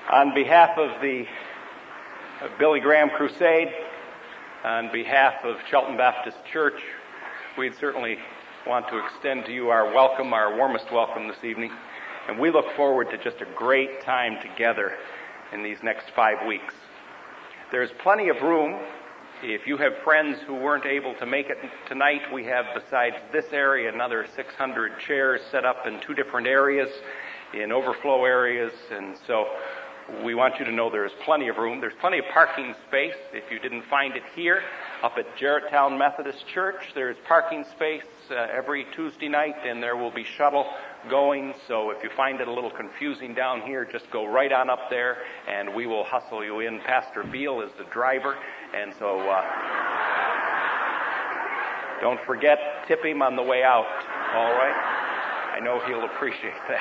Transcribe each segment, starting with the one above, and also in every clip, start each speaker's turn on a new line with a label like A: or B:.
A: On behalf of the Billy Graham Crusade, on behalf of Shelton Baptist Church, we'd certainly want to extend to you our welcome, our warmest welcome this evening. And we look forward to just a great time together in these next 5 weeks. There's plenty of room. If you have friends who weren't able to make it tonight, we have, besides this area, another 600 chairs set up in 2 different areas, in overflow areas, and so we want you to know there's plenty of room. There's plenty of parking space. If you didn't find it here, up at Jarretttown Methodist Church, there's parking space every Tuesday night, and there will be shuttle going. So if you find it a little confusing down here, just go right on up there, and we will hustle you in. Pastor Beal is the driver, and so don't forget, tip him on the way out, all right? I know he'll appreciate that.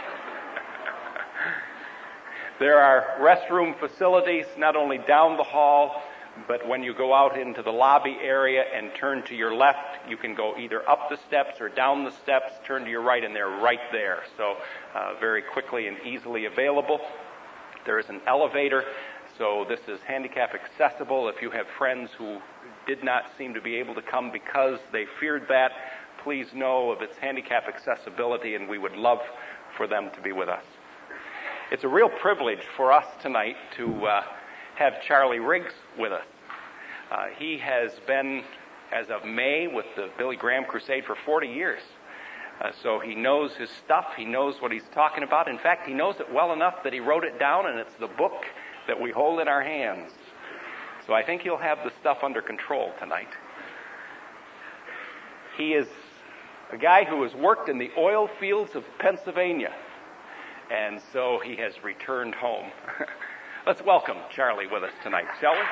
A: There are restroom facilities not only down the hall, but when you go out into the lobby area and turn to your left, you can go either up the steps or down the steps, turn to your right, and they're right there. So very quickly and easily available. There is an elevator, so this is handicap accessible. If you have friends who did not seem to be able to come because they feared that, please know of its handicap accessibility, and we would love for them to be with us. It's a real privilege for us tonight to have Charlie Riggs with us. He has been, as of May, with the Billy Graham Crusade for 40 years. So he knows his stuff. He knows what he's talking about. In fact, he knows it well enough that he wrote it down, and it's the book that we hold in our hands. So I think he'll have the stuff under control tonight. He is a guy who has worked in the oil fields of Pennsylvania. And so he has returned home. Let's welcome Charlie with us tonight, shall we?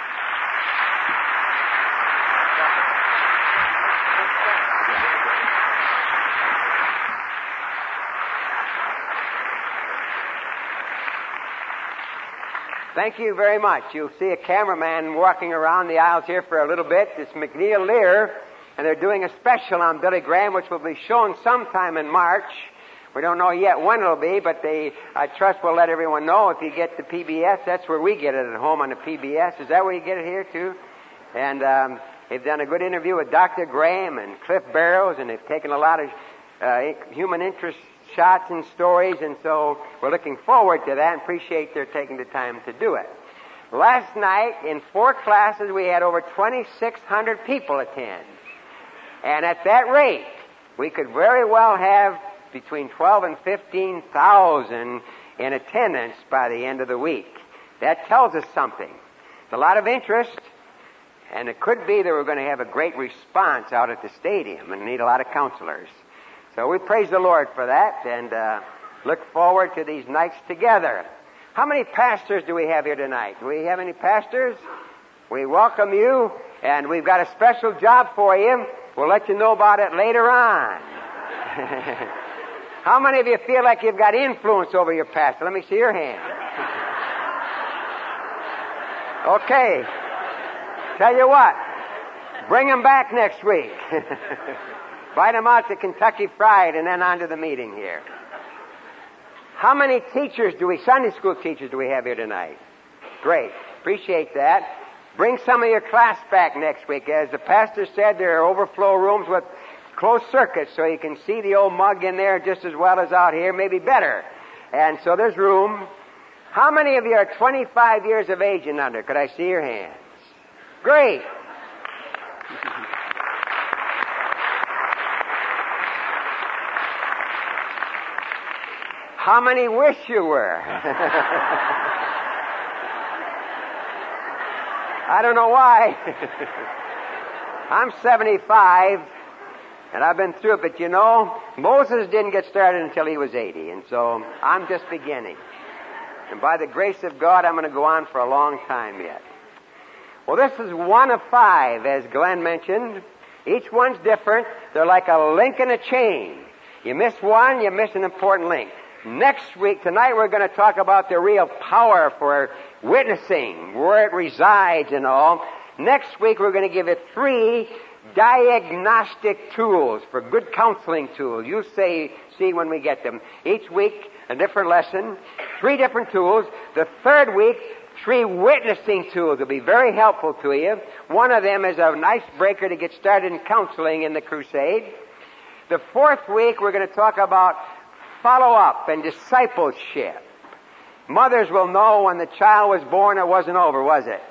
B: Thank you very much. You'll see a cameraman walking around the aisles here for a little bit. It's McNeil Lear, and they're doing a special on Billy Graham, which will be shown sometime in March. We don't know yet when it'll be, but I trust we'll let everyone know. If you get the PBS, that's where we get it at home, on the PBS. Is that where you get it here, too? And they've done a good interview with Dr. Graham and Cliff Barrows, and they've taken a lot of human interest shots and stories, and so we're looking forward to that and appreciate their taking the time to do it. Last night, in 4 classes, we had over 2,600 people attend. And at that rate, we could very well have between 12 and 15,000 in attendance by the end of the week. That tells us something. It's a lot of interest, and it could be that we're going to have a great response out at the stadium and need a lot of counselors. So we praise the Lord for that and look forward to these nights together. How many pastors do we have here tonight? Do we have any pastors? We welcome you, and we've got a special job for you. We'll let you know about it later on. How many of you feel like you've got influence over your pastor? Let me see your hand. Okay. Tell you what. Bring them back next week. Invite them out to Kentucky Fried and then on to the meeting here. How many Sunday school teachers do we have here tonight? Great. Appreciate that. Bring some of your class back next week. As the pastor said, there are overflow rooms with closed circuits, so you can see the old mug in there just as well as out here, maybe better. And so there's room. How many of you are 25 years of age and under? Could I see your hands? Great. How many wish you were? I don't know why. I'm 75. And I've been through it, but you know, Moses didn't get started until he was 80, and so I'm just beginning. And by the grace of God, I'm going to go on for a long time yet. Well, this is one of 5, as Glenn mentioned. Each one's different. They're like a link in a chain. You miss one, you miss an important link. Next week, tonight, we're going to talk about the real power for witnessing, where it resides and all. Next week, we're going to give it 3 diagnostic tools for good counseling tools. You see when we get them. Each week a different lesson, 3 different tools. The third week, 3 witnessing tools will be very helpful to you. One of them is a nice breaker to get started in counseling in the crusade. The fourth week, we're going to talk about follow-up and discipleship. Mothers will know when the child was born it wasn't over, was it?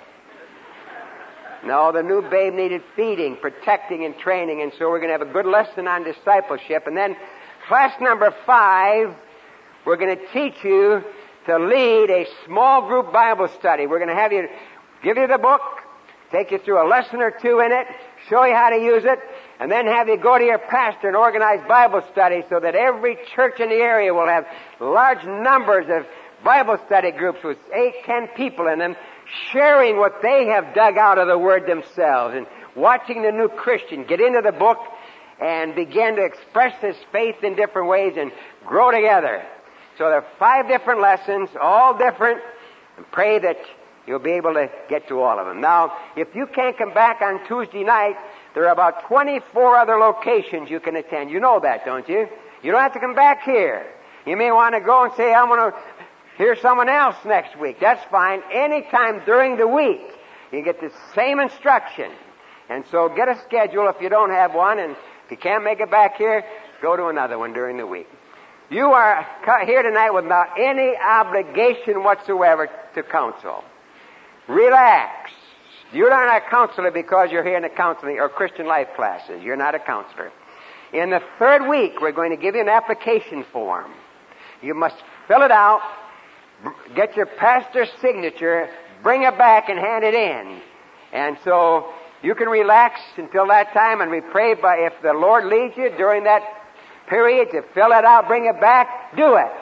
B: No, the new babe needed feeding, protecting, and training, and so we're going to have a good lesson on discipleship. And then class number 5, we're going to teach you to lead a small group Bible study. We're going to have you, give you the book, take you through a lesson or 2 in it, show you how to use it, and then have you go to your pastor and organize Bible study so that every church in the area will have large numbers of Bible study groups with 8, 10 people in them, sharing what they have dug out of the Word themselves, and watching the new Christian get into the book and begin to express his faith in different ways and grow together. So there are 5 different lessons, all different, and pray that you'll be able to get to all of them. Now, if you can't come back on Tuesday night, there are about 24 other locations you can attend. You know that, don't you? You don't have to come back here. You may want to go and say, I'm going to hear someone else next week. That's fine. Anytime during the week, you get the same instruction. And so get a schedule if you don't have one, and if you can't make it back here, go to another one during the week. You are here tonight without any obligation whatsoever to counsel. Relax. You're not a counselor because you're here in the counseling or Christian life classes. You're not a counselor. In the third week, we're going to give you an application form. You must fill it out, get your pastor's signature, bring it back and hand it in. And so you can relax until that time, and we pray if the Lord leads you during that period to fill it out, bring it back, do it.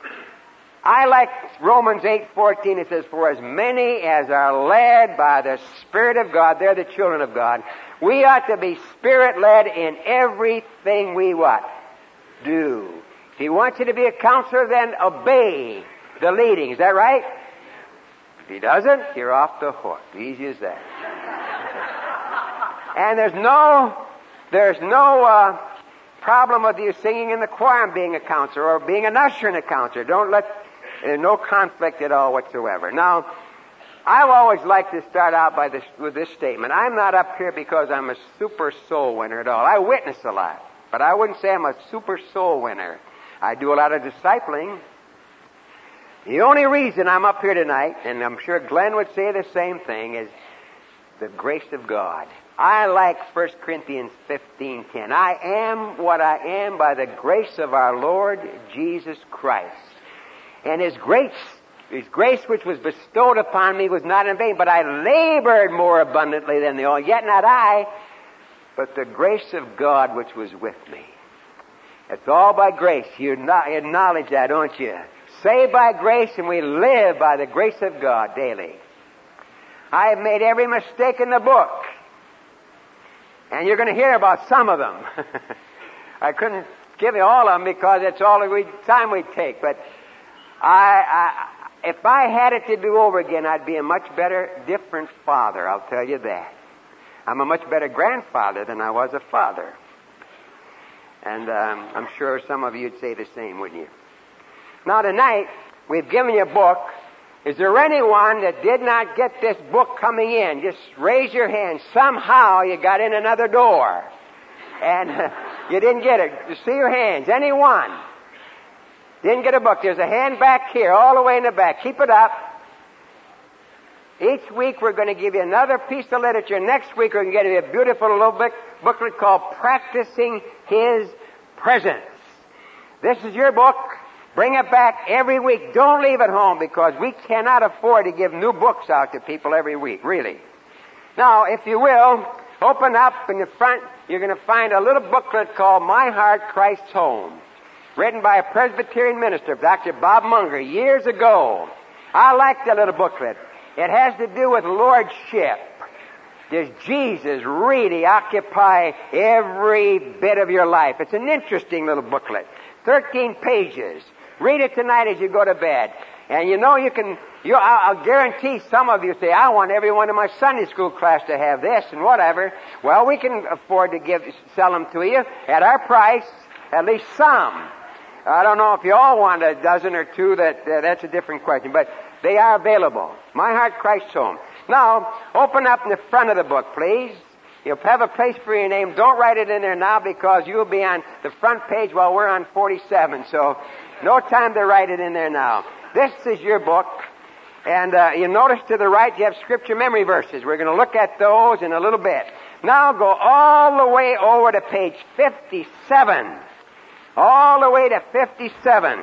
B: I like Romans 8:14. It says, for as many as are led by the Spirit of God, they're the children of God. We ought to be Spirit-led in everything we what? Do. If He wants you to be a counselor, then obey the leading. Is that right? If He doesn't, you're off the hook. Easy as that. And there's no problem with you singing in the choir and being a counselor or being an usher in a counselor. There's no conflict at all whatsoever. Now, I've always liked to start out with this statement. I'm not up here because I'm a super soul winner at all. I witness a lot, but I wouldn't say I'm a super soul winner. I do a lot of discipling. The only reason I'm up here tonight, and I'm sure Glenn would say the same thing, is the grace of God. I like 1 Corinthians 15:10. I am what I am by the grace of our Lord Jesus Christ. And His grace which was bestowed upon me was not in vain, but I labored more abundantly than they all. Yet not I, but the grace of God which was with me. It's all by grace. You acknowledge that, don't you? Saved by grace, and we live by the grace of God daily. I have made every mistake in the book. And you're going to hear about some of them. I couldn't give you all of them because it's all the time we take. But if I had it to do over again, I'd be a much better, different father, I'll tell you that. I'm a much better grandfather than I was a father. And I'm sure some of you would say the same, wouldn't you? Now tonight, we've given you a book. Is there anyone that did not get this book coming in? Just raise your hand. Somehow you got in another door. And you didn't get it. Just see your hands. Anyone? Didn't get a book. There's a hand back here, all the way in the back. Keep it up. Each week we're going to give you another piece of literature. Next week we're going to give you a beautiful little booklet called Practicing His Presence. This is your book. Bring it back every week. Don't leave it home because we cannot afford to give new books out to people every week, really. Now, if you will, open up in the front. You're going to find a little booklet called My Heart, Christ's Home, written by a Presbyterian minister, Dr. Bob Munger, years ago. I like that little booklet. It has to do with lordship. Does Jesus really occupy every bit of your life? It's an interesting little booklet. 13 pages. Read it tonight as you go to bed. And you know I'll guarantee some of you say, I want everyone in my Sunday school class to have this and whatever. Well, we can afford to sell them to you at our price, at least some. I don't know if you all want a dozen or two. That's a different question. But they are available. My Heart, Christ's Home. Now, open up in the front of the book, please. You'll have a place for your name. Don't write it in there now because you'll be on the front page while we're on 47. So, no time to write it in there now. This is your book. And you notice to the right you have scripture memory verses. We're going to look at those in a little bit. Now go all the way over to page 57. All the way to 57.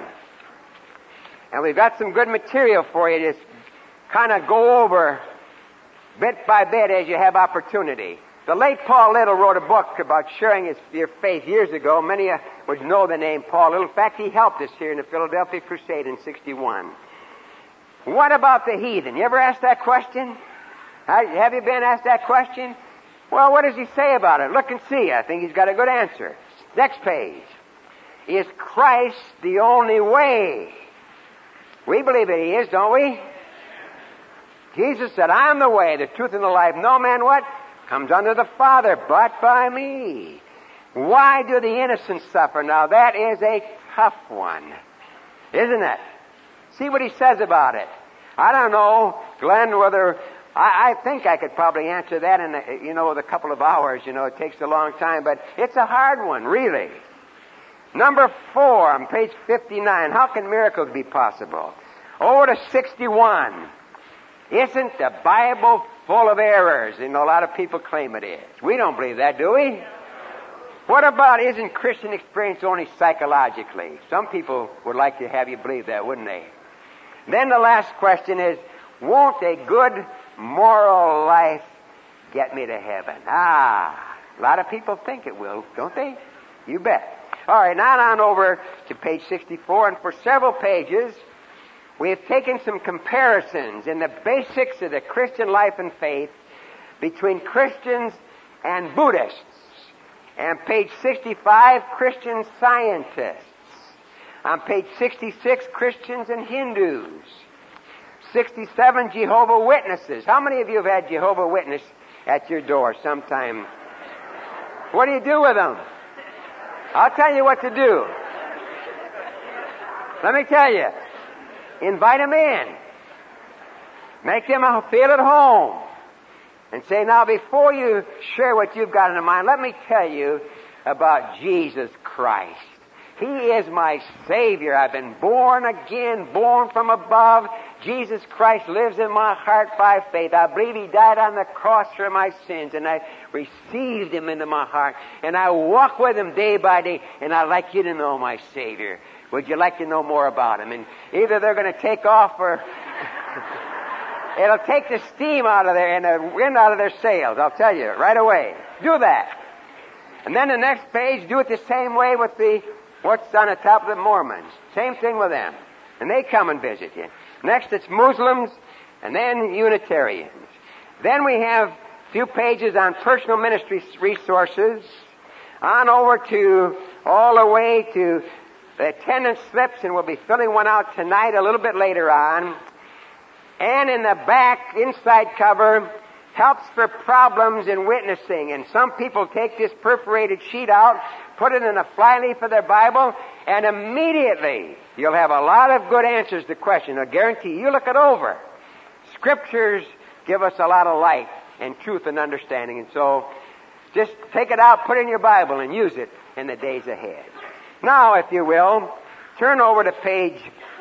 B: And we've got some good material for you to kind of go over bit by bit as you have opportunity. The late Paul Little wrote a book about sharing your faith years ago. Many would know the name Paul Little. In fact, he helped us here in the Philadelphia Crusade in 61. What about the heathen? You ever asked that question? Have you been asked that question? Well, what does he say about it? Look and see. I think he's got a good answer. Next page. Is Christ the only way? We believe that he is, don't we? Jesus said, I am the way, the truth, and the life. No man what? Comes unto the Father but by me. Why do the innocent suffer? Now that is a tough one, isn't it? See what he says about it. I don't know, Glenn, whether I think I could probably answer that in a couple of hours. It takes a long time, but it's a hard one, really. Number 4 on page 59. How can miracles be possible? Over to 61. Isn't the Bible full of errors? A lot of people claim it is. We don't believe that, do we? What about, isn't Christian experience only psychologically? Some people would like to have you believe that, wouldn't they? Then the last question is, won't a good moral life get me to heaven? A lot of people think it will, don't they? You bet. All right, now on over to page 64, and for several pages, we have taken some comparisons in the basics of the Christian life and faith between Christians and Buddhists. And page 65, Christian scientists. On page 66, Christians and Hindus. 67, Jehovah's Witnesses. How many of you have had Jehovah's Witness at your door sometime? What do you do with them? I'll tell you what to do. Let me tell you. Invite them in. Make them feel at home. And say, now before you share what you've got in mind, let me tell you about Jesus Christ. He is my Savior. I've been born again, born from above. Jesus Christ lives in my heart by faith. I believe He died on the cross for my sins, and I received Him into my heart. And I walk with Him day by day, and I'd like you to know my Savior. Would you like to know more about Him? And either they're going to take off or it'll take the steam out of there and the wind out of their sails. I'll tell you right away. Do that. And then the next page, do it the same way with what's on the top of the Mormons. Same thing with them. And they come and visit you. Next it's Muslims and then Unitarians. Then we have a few pages on personal ministry resources. On over to all the way to the attendance slips, and we'll be filling one out tonight a little bit later on. And in the back, inside cover, helps for problems in witnessing. And some people take this perforated sheet out, put it in a flyleaf of their Bible, and immediately you'll have a lot of good answers to questions. I guarantee you look it over. Scriptures give us a lot of light and truth and understanding. And so just take it out, put it in your Bible, and use it in the days ahead. Now, if you will, turn over to page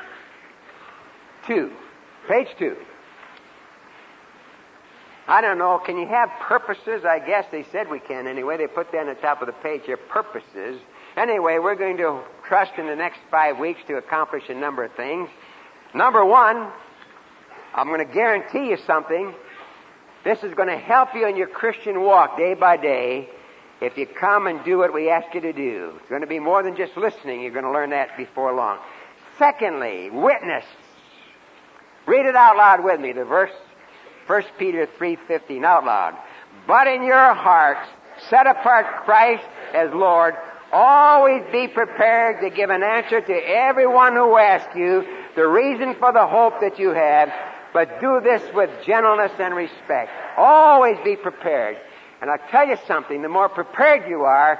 B: 2. Page 2. I don't know, can you have purposes? I guess they said we can anyway. They put that on the top of the page here, purposes. Anyway, we're going to trust in the next 5 weeks to accomplish a number of things. Number 1, I'm going to guarantee you something. This is going to help you in your Christian walk day by day if you come and do what we ask you to do. It's going to be more than just listening. You're going to learn that before long. Secondly, witness. Read it out loud with me, the verse, 1 Peter 3:15, out loud. But in your hearts, set apart Christ as Lord. Always be prepared to give an answer to everyone who asks you the reason for the hope that you have, but do this with gentleness and respect. Always be prepared. And I'll tell you something, the more prepared you are,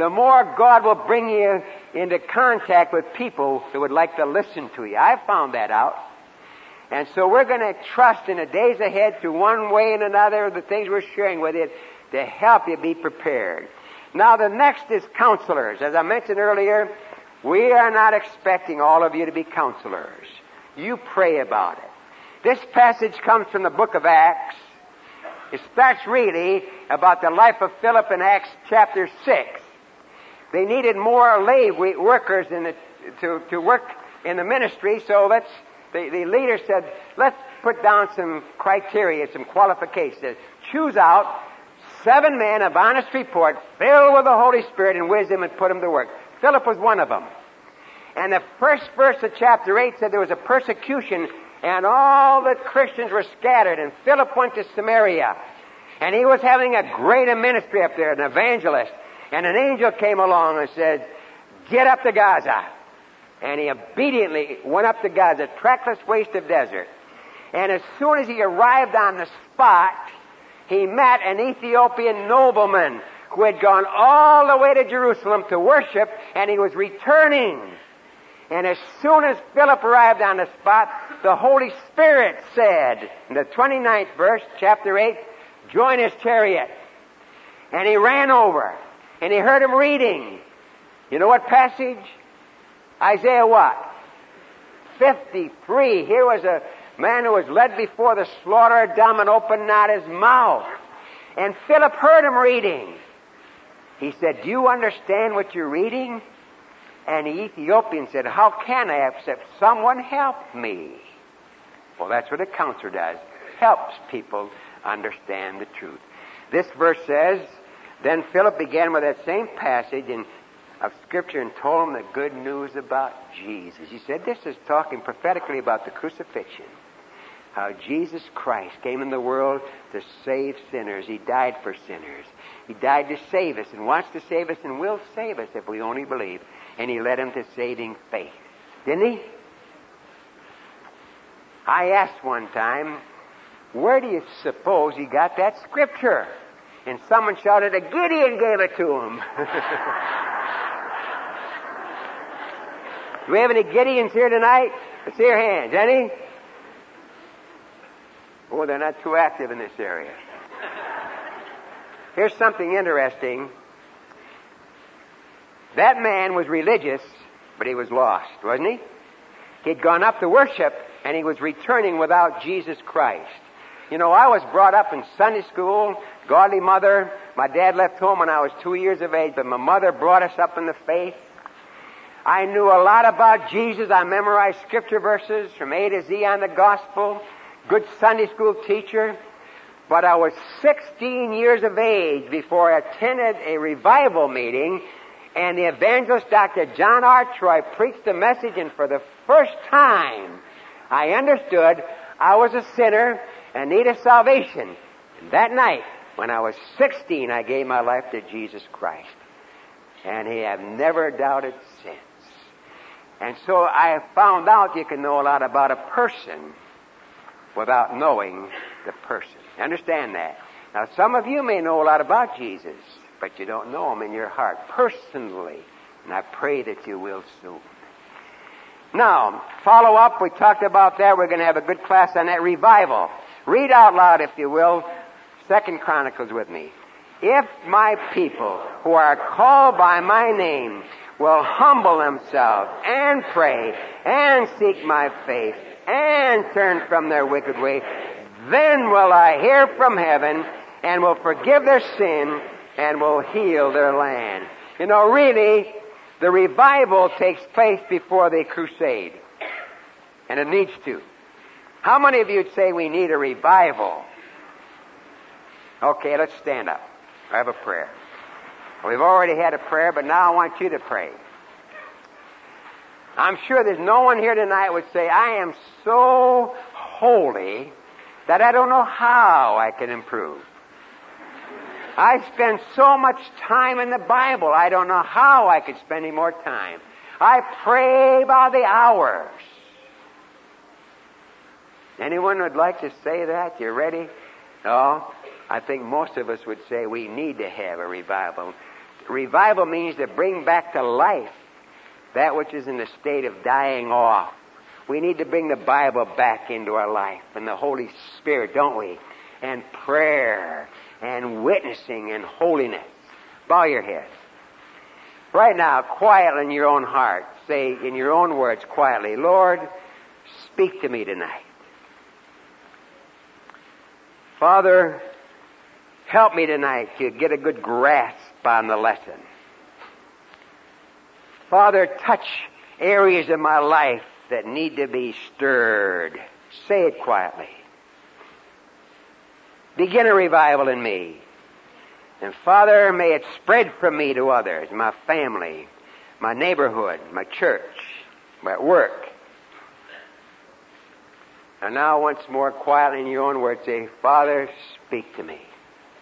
B: the more God will bring you into contact with people that would like to listen to you. I've found that out. And so we're going to trust in the days ahead through one way and another the things we're sharing with you to help you be prepared. Now the next is counselors. As I mentioned earlier, we are not expecting all of you to be counselors. You pray about it. This passage comes from the book of Acts. It starts really about the life of Philip in Acts chapter 6. They needed more lay workers to work in the ministry, so the leader said, let's put down some criteria, some qualifications. Choose out 7 men of honest report, filled with the Holy Spirit and wisdom, and put them to work. Philip was one of them. And the first verse of chapter 8 said there was a persecution, and all the Christians were scattered, and Philip went to Samaria. And he was having a great ministry up there, an evangelist. And an angel came along and said, get up to Gaza. And he obediently went up to Gaza, a trackless waste of desert. And as soon as he arrived on the spot, he met an Ethiopian nobleman who had gone all the way to Jerusalem to worship, and he was returning. And as soon as Philip arrived on the spot, the Holy Spirit said, in the 29th verse, chapter 8, join his chariot. And he ran over, and he heard him reading. You know what passage? Isaiah what? 53. Here was a man who was led before the slaughter of dumb and opened not his mouth. And Philip heard him reading. He said, do you understand what you're reading? And the Ethiopian said, how can I except someone help me? Well, that's what a counselor does. Helps people understand the truth. This verse says, then Philip began with that same passage of Scripture and told him the good news about Jesus. He said, this is talking prophetically about the crucifixion. How Jesus Christ came in the world to save sinners. He died for sinners. He died to save us and wants to save us and will save us if we only believe. And He led him to saving faith. Didn't He? I asked one time, where do you suppose he got that Scripture? And someone shouted, a Gideon gave it to him. Do we have any Gideons here tonight? Let's see your hands. Any? Oh, they're not too active in this area. Here's something interesting. That man was religious, but he was lost, wasn't he? He'd gone up to worship, and he was returning without Jesus Christ. You know, I was brought up in Sunday school, godly mother. My dad left home when I was 2 years of age, but my mother brought us up in the faith. I knew a lot about Jesus. I memorized Scripture verses from A to Z on the gospel. Good Sunday school teacher. But I was 16 years of age before I attended a revival meeting, and the evangelist Dr. John R. Troy preached a message, and for the first time I understood I was a sinner and needed salvation. And that night, when I was 16, I gave my life to Jesus Christ. And I have never doubted since. And so I found out you can know a lot about a person without knowing the person. Understand that? Now, some of you may know a lot about Jesus, but you don't know Him in your heart personally. And I pray that you will soon. Now, follow up. We talked about that. We're going to have a good class on that revival. Read out loud, if you will, 2 Chronicles with me. If my people who are called by my name will humble themselves and pray and seek my face and turn from their wicked way, then will I hear from heaven and will forgive their sin and will heal their land. You know, really, the revival takes place before the crusade. And it needs to. How many of you would say we need a revival? Okay, let's stand up. I have a prayer. We've already had a prayer, but now I want you to pray. I'm sure there's no one here tonight would say, I am so holy that I don't know how I can improve. I spend so much time in the Bible, I don't know how I could spend any more time. I pray by the hours. Anyone would like to say that? You ready? No? I think most of us would say we need to have a revival. revival means to bring back to life that which is in the state of dying off. We need to bring the Bible back into our life and the Holy Spirit, don't we? And prayer and witnessing and holiness. Bow your heads. Right now, quietly in your own heart, say in your own words quietly, Lord, speak to me tonight. Father, help me tonight to get a good grasp on the lesson. Father, touch areas of my life that need to be stirred. Say it quietly. Begin a revival in me. And Father, may it spread from me to others, my family, my neighborhood, my church, my work. And now once more quietly in your own words say, Father, speak to me.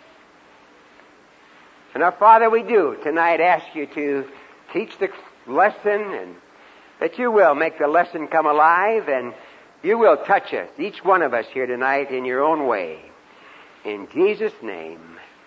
B: And our Father, we do tonight ask you to teach the lesson, and that you will make the lesson come alive, and you will touch us, each one of us here tonight, in your own way. In Jesus' name,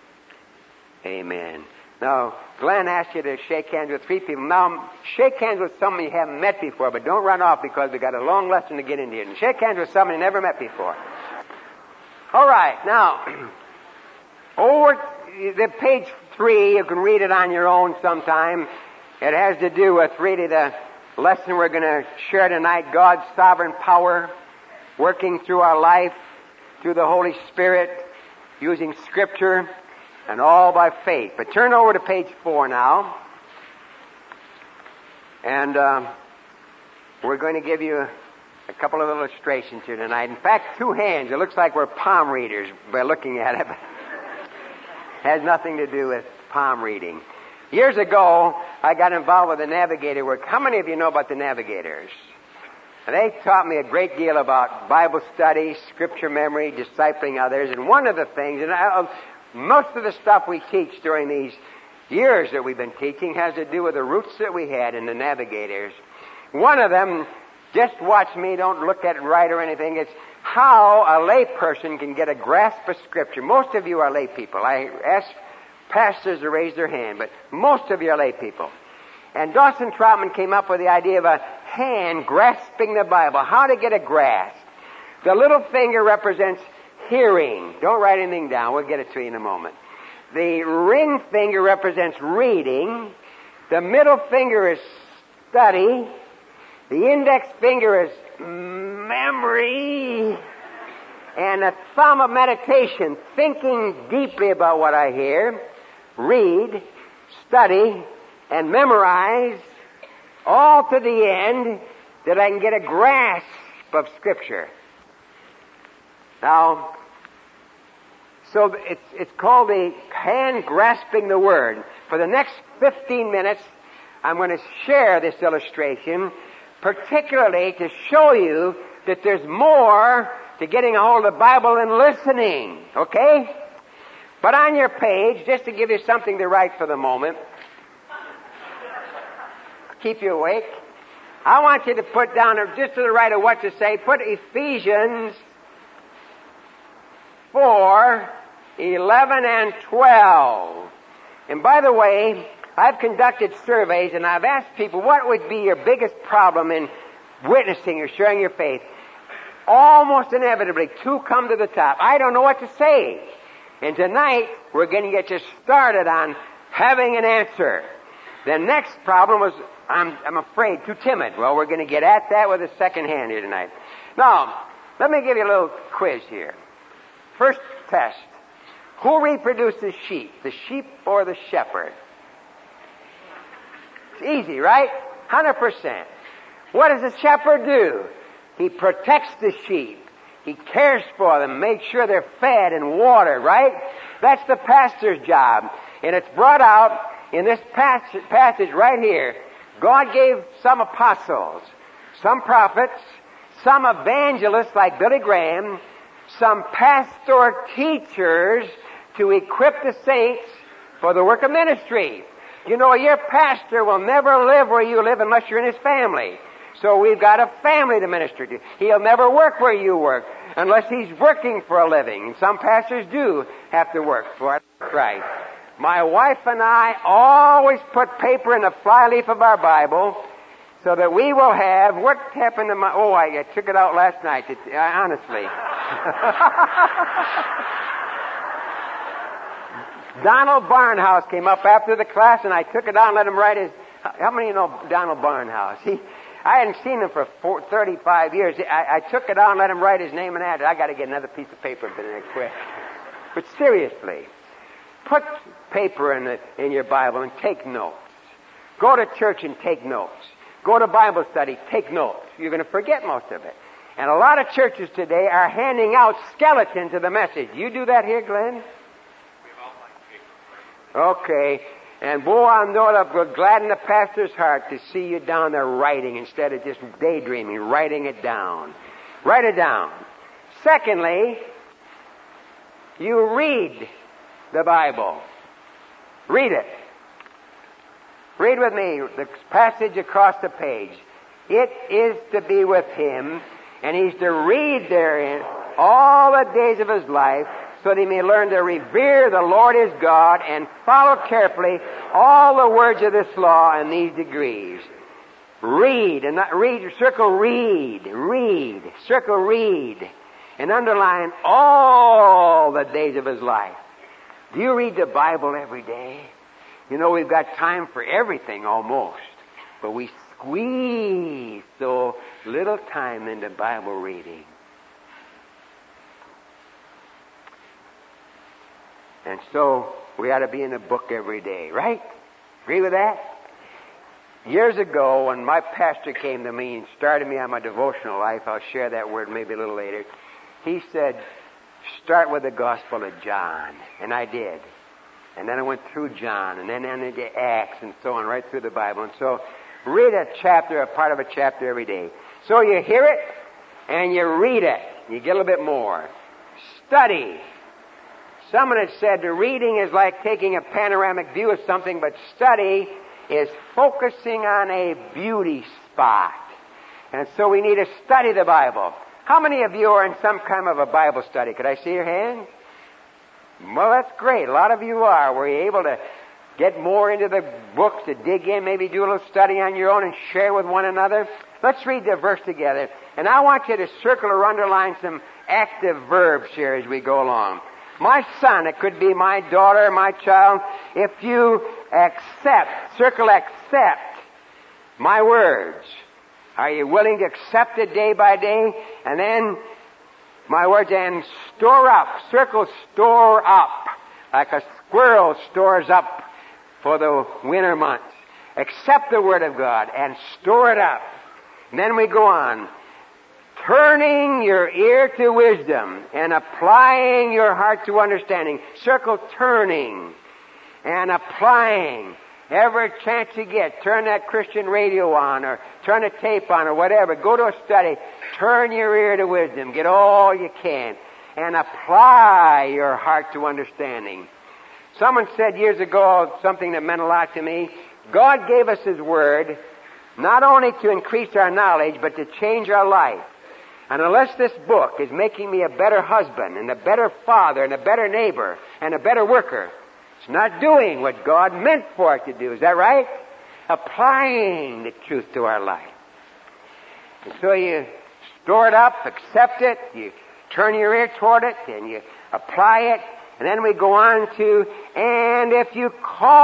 B: amen. Now, Glenn asked you to shake hands with 3 people. Now, shake hands with someone you haven't met before, but don't run off because we've got a long lesson to get into here. And shake hands with someone you never met before. All right, now, over the page 3, you can read it on your own sometime. It has to do with really the lesson we're going to share tonight, God's sovereign power working through our life, through the Holy Spirit, using Scripture, and all by faith. But turn over to page 4 now. And we're going to give you a couple of illustrations here tonight. In fact, 2 hands. It looks like we're palm readers by looking at it. Has nothing to do with palm reading. Years ago, I got involved with the Navigator work. How many of you know about the Navigators? And they taught me a great deal about Bible study, Scripture memory, discipling others. And one of the things, and most of the stuff we teach during these years that we've been teaching has to do with the roots that we had in the Navigators. One of them, just watch me, don't look at it right or anything, it's how a lay person can get a grasp of Scripture. Most of you are lay people. I ask pastors to raise their hand, but most of you are lay people. And Dawson Troutman came up with the idea of a hand grasping the Bible. How to get a grasp. The little finger represents hearing. Don't write anything down. We'll get it to you in a moment. The ring finger represents reading. The middle finger is study. The index finger is memory. And the thumb of meditation, thinking deeply about what I hear, read, study, and memorize, all to the end that I can get a grasp of Scripture. Now, so it's called the hand grasping the Word. For the next 15 minutes, I'm going to share this illustration, particularly to show you that there's more to getting a hold of the Bible than listening. Okay? But on your page, just to give you something to write for the moment, keep you awake, I want you to put down, just to the right of what to say, put Ephesians 4, 11 and 12. And by the way, I've conducted surveys and I've asked people what would be your biggest problem in witnessing or sharing your faith. Almost inevitably, 2 come to the top. I don't know what to say. And tonight, we're going to get you started on having an answer. The next problem was, I'm afraid, too timid. Well, we're going to get at that with a second hand here tonight. Now, let me give you a little quiz here. First test. Who reproduces sheep? The sheep or the shepherd? It's easy, right? 100%. What does the shepherd do? He protects the sheep. He cares for them, makes sure they're fed and watered, right? That's the pastor's job. And it's brought out in this passage right here. God gave some apostles, some prophets, some evangelists like Billy Graham, some pastor teachers to equip the saints for the work of ministry. You know, your pastor will never live where you live unless you're in his family. So we've got a family to minister to. He'll never work where you work unless he's working for a living. And some pastors do have to work for it. Right. My wife and I always put paper in the flyleaf of our Bible so that we will have, what happened to my, I took it out last night, honestly. Donald Barnhouse came up after the class and I took it out and let him write his, how many of you know Donald Barnhouse? I hadn't seen him for 35 years. I took it out and let him write his name and address. I got to get another piece of paper quick. But seriously, put paper in your Bible and take notes. Go to church and take notes. Go to Bible study, take notes. You're going to forget most of it. And a lot of churches today are handing out skeletons of the message. You do that here, Glenn? Okay. And boy, I know that will gladden the pastor's heart to see you down there writing instead of just daydreaming, writing it down. Write it down. Secondly, you read the Bible. Read it. Read with me the passage across the page. It is to be with him, and he's to read therein all the days of his life, so that he may learn to revere the Lord his God and follow carefully all the words of this law and these degrees. Read, and not read, circle read, circle read, and underline all the days of his life. Do you read the Bible every day? You know, we've got time for everything almost, but we squeeze so little time into Bible reading. And so we ought to be in a book every day, right? Agree with that? Years ago, when my pastor came to me and started me on my devotional life, I'll share that word maybe a little later, he said, start with the Gospel of John. And I did. And then I went through John, and then into Acts, and so on, right through the Bible. And so read a chapter, a part of a chapter every day. So you hear it, and you read it. You get a little bit more. Study. Someone had said the reading is like taking a panoramic view of something, but study is focusing on a beauty spot. And so we need to study the Bible. How many of you are in some kind of a Bible study? Could I see your hand? Well, that's great. A lot of you are. Were you able to get more into the books, to dig in, maybe do a little study on your own and share with one another? Let's read the verse together. And I want you to circle or underline some active verbs here as we go along. My son, it could be my daughter, my child, if you accept, circle accept my words. Are you willing to accept it day by day? And then my words, and store up, circle store up, like a squirrel stores up for the winter months. Accept the Word of God and store it up. And then we go on. Turning your ear to wisdom and applying your heart to understanding. Circle turning and applying. Every chance you get, turn that Christian radio on or turn a tape on or whatever. Go to a study. Turn your ear to wisdom. Get all you can. And apply your heart to understanding. Someone said years ago something that meant a lot to me. God gave us His Word not only to increase our knowledge, but to change our life. And unless this book is making me a better husband and a better father and a better neighbor and a better worker, it's not doing what God meant for it to do. Is that right? Applying the truth to our life. And so you store it up, accept it, you turn your ear toward it, and you apply it. And then we go on to, and if you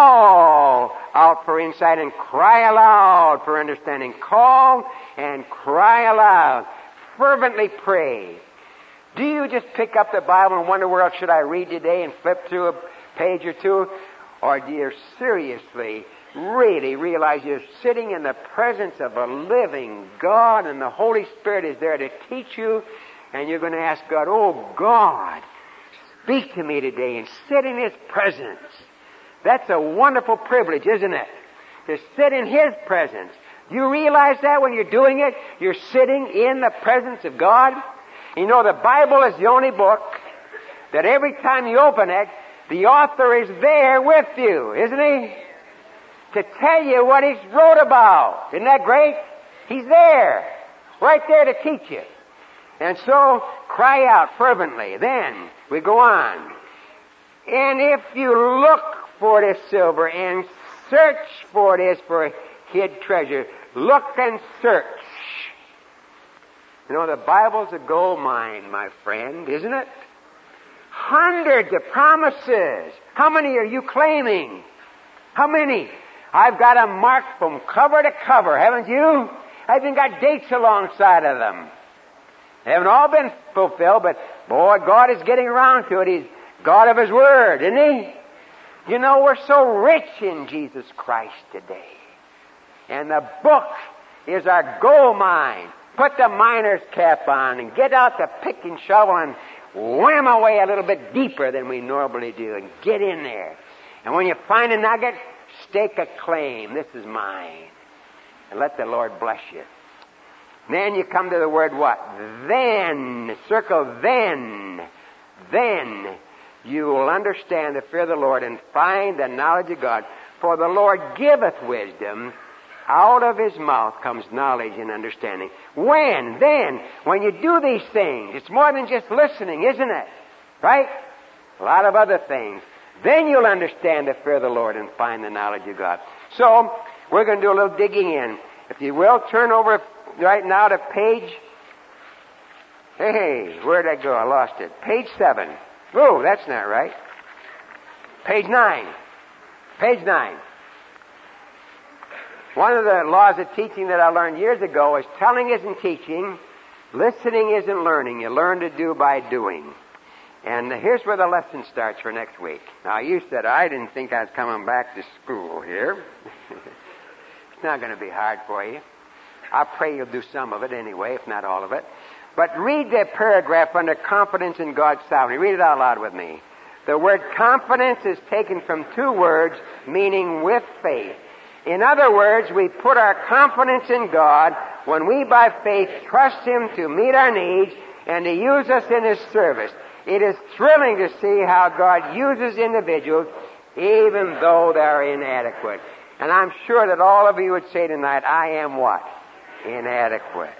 B: call out for insight and cry aloud for understanding, call and cry aloud. Fervently pray. Do you just pick up the Bible and wonder where else should I read today and flip through a page or two? Or do you seriously, really realize you're sitting in the presence of a living God and the Holy Spirit is there to teach you, and you're going to ask God, oh God, speak to me today and sit in His presence. That's a wonderful privilege, isn't it? To sit in His presence. Do you realize that when you're doing it, you're sitting in the presence of God? You know, the Bible is the only book that every time you open it, the author is there with you, isn't he? To tell you what he's wrote about. Isn't that great? He's there, right there to teach you. And so, cry out fervently. Then, we go on. And if you look for it is silver, and search for it is for hid treasure. Look and search. You know, the Bible's a gold mine, my friend, isn't it? Hundreds of promises. How many are you claiming? How many? I've got them marked from cover to cover, haven't you? I've even got dates alongside of them. They haven't all been fulfilled, but boy, God is getting around to it. He's God of His Word, isn't He? You know, we're so rich in Jesus Christ today. And the book is our gold mine. Put the miner's cap on and get out the pick and shovel and wham away a little bit deeper than we normally do and get in there. And when you find a nugget, stake a claim. This is mine. And let the Lord bless you. Then you come to the word what? Then. Circle then. Then you will understand the fear of the Lord and find the knowledge of God. For the Lord giveth wisdom. Out of His mouth comes knowledge and understanding. When? Then. When you do these things. It's more than just listening, isn't it? Right? A lot of other things. Then you'll understand the fear of the Lord and find the knowledge of God. So, we're going to do a little digging in. If you will, turn over right now to page... Hey, where'd I go? I lost it. Page 7. Oh, that's not right. Page 9. Page 9. One of the laws of teaching that I learned years ago is telling isn't teaching, listening isn't learning. You learn to do by doing. And here's where the lesson starts for next week. Now, you said I didn't think I was coming back to school here. It's not going to be hard for you. I pray you'll do some of it anyway, if not all of it. But read the paragraph under confidence in God's sovereignty. Read it out loud with me. The word confidence is taken from two words meaning with faith. In other words, we put our confidence in God when we by faith trust Him to meet our needs and to use us in His service. It is thrilling to see how God uses individuals even though they're inadequate. And I'm sure that all of you would say tonight, I am what? Inadequate.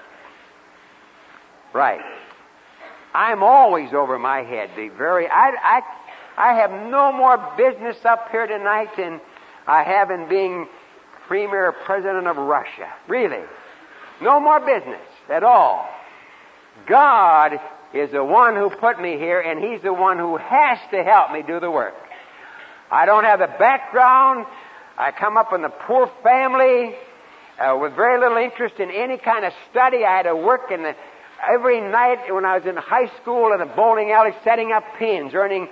B: Right. I'm always over my head. I have no more business up here tonight than I have in being Premier or President of Russia. Really. No more business at all. God is the one who put me here, and He's the one who has to help me do the work. I don't have the background. I come up in a poor family with very little interest in any kind of study. I had to work every night when I was in high school in a bowling alley setting up pins, earning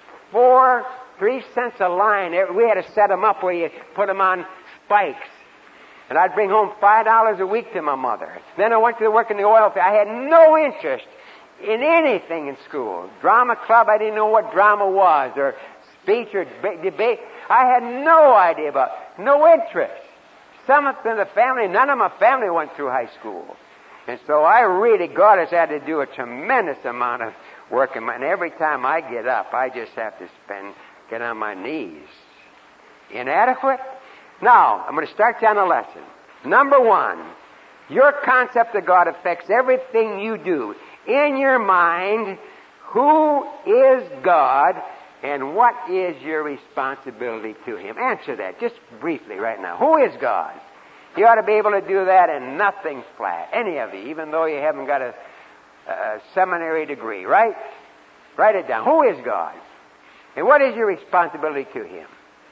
B: 3 cents a line. We had to set them up where you put them on spikes. And I'd bring home $5 a week to my mother. Then I went to work in the oil field. I had no interest in anything in school. Drama club, I didn't know what drama was, or speech or debate. I had no idea about it. No interest. Some of the family, none of my family went through high school. And so God has had to do a tremendous amount of work. And every time I get up, I just have to get on my knees. Inadequate? Now, I'm going to start you on a lesson. Number 1, your concept of God affects everything you do. In your mind, who is God and what is your responsibility to Him? Answer that just briefly right now. Who is God? You ought to be able to do that and nothing flat. Any of you, even though you haven't got a seminary degree, right? Write it down. Who is God? And what is your responsibility to Him?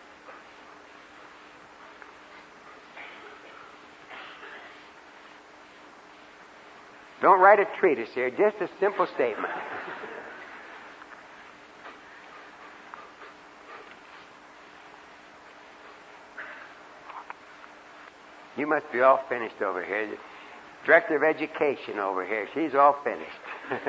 B: Don't write a treatise here, just a simple statement. You must be all finished over here. The Director of Education over here, she's all finished.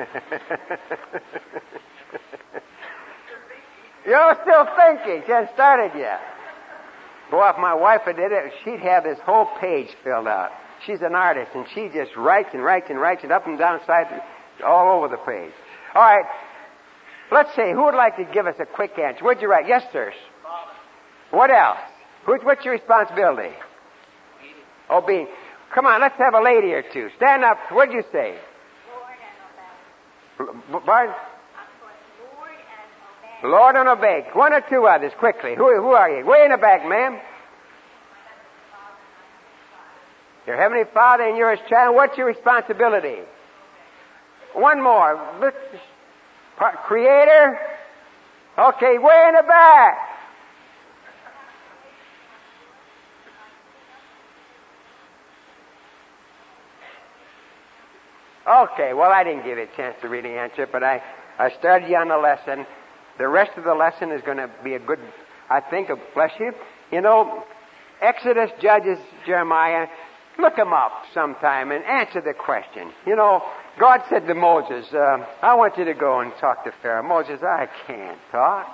B: You're still thinking. She hasn't started yet. Boy, if my wife had did it, she'd have this whole page filled out. She's an artist, and she just writes and writes and writes it up and down, side, all over the page. All right. Let's see. Who would like to give us a quick answer? What'd you write? Yes, sir.
C: Father.
B: What else? What's your responsibility? Obedience. Come on, let's have a lady or two. Stand up. What'd you say?
C: Lord and obey.
B: Pardon?
C: Lord and obey.
B: Lord and obey. One or two others, quickly. Who are you? Way in the back, ma'am. Your Heavenly Father and you're His child. What's your responsibility? One more. Creator. Okay, way in the back. Okay, well, I didn't give you a chance to really answer, but I started you on the lesson. The rest of the lesson is going to be a good, I think, bless you. You know, Exodus, Judges, Jeremiah, look them up sometime and answer the question. You know, God said to Moses, I want you to go and talk to Pharaoh. Moses, I can't talk.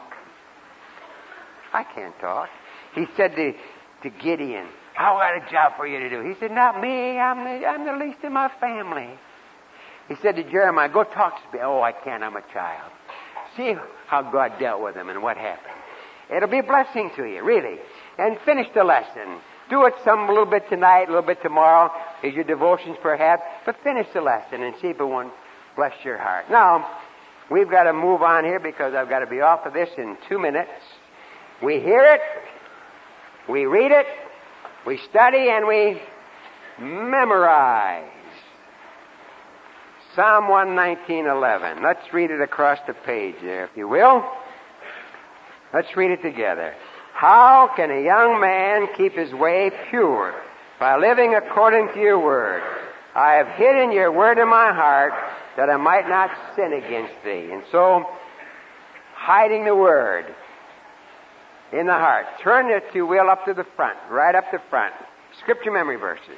B: I can't talk. He said to Gideon, I got a job for you to do. He said, not me. I'm the least in my family. He said to Jeremiah, go talk to me. Oh, I can't. I'm a child. See how God dealt with him and what happened. It'll be a blessing to you, really. And finish the lesson. Do it a little bit tonight, a little bit tomorrow, as your devotions perhaps, but finish the lesson and see if it won't bless your heart. Now, we've got to move on here because I've got to be off of this in 2 minutes. We hear it, we read it, we study, and we memorize. Psalm 119:11. Let's read it across the page there, if you will. Let's read it together. How can a young man keep his way pure? By living according to your word. I have hidden your word in my heart that I might not sin against thee. And so, hiding the word in the heart. Turn, if you will, up to the front, right up the front. Scripture memory verses.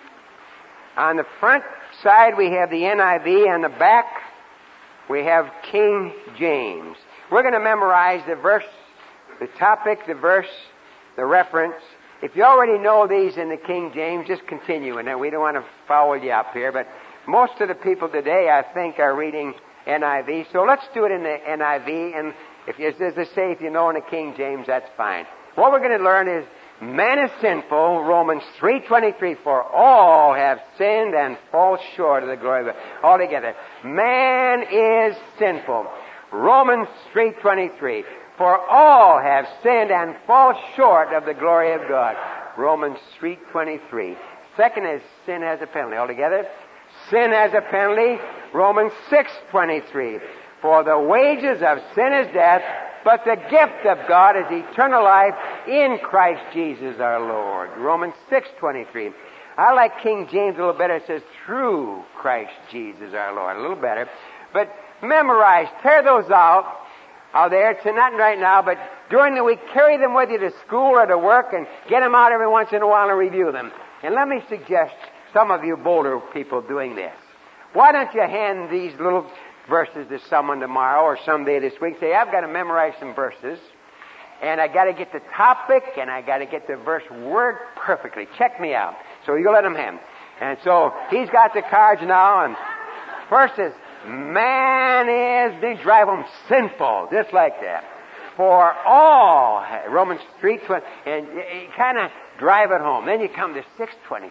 B: On the front side, we have the NIV. On the back, we have King James. We're going to memorize the verse, the topic, the verse, the reference. If you already know these in the King James, just continue. And we don't want to foul you up here, but most of the people today, I think, are reading NIV. So let's do it in the NIV. And if you know in the King James, that's fine. What we're going to learn is, man is sinful, Romans 3:23, for all have sinned and fall short of the glory of God. All together. Man is sinful. Romans 3:23, for all have sinned and fall short of the glory of God. Romans 3:23. Second is sin has a penalty. All together. Sin has a penalty. Romans 6:23. For the wages of sin is death, but the gift of God is eternal life in Christ Jesus our Lord. Romans 6:23. I like King James a little better. It says, through Christ Jesus our Lord. A little better. But memorize. Tear those out there. It's not right now, but during the week, carry them with you to school or to work and get them out every once in a while and review them. And let me suggest some of you bolder people doing this. Why don't you hand these little verses to someone tomorrow or someday this week? Say, I've got to memorize some verses, and I got to get the topic, and I got to get the verse word perfectly. Check me out. So you let him have. And so he's got the cards now, and first is, man is, they drive him sinful, just like that. For all, Romans 3:20, and you kind of drive it home. Then you come to 6:23.